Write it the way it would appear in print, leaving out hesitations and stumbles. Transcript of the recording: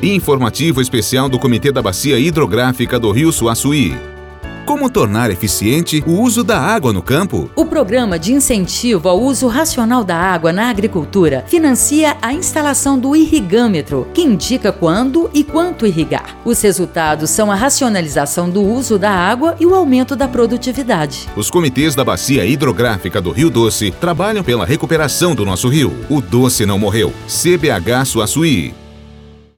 Informativo especial do Comitê da Bacia Hidrográfica do Rio Suaçuí. Como tornar eficiente o uso da água no campo? O Programa de Incentivo ao Uso Racional da Água na Agricultura financia a instalação do irrigâmetro, que indica quando e quanto irrigar. Os resultados são a racionalização do uso da água e o aumento da produtividade. Os comitês da Bacia Hidrográfica do Rio Doce trabalham pela recuperação do nosso rio. O Doce não morreu. CBH Suaçuí.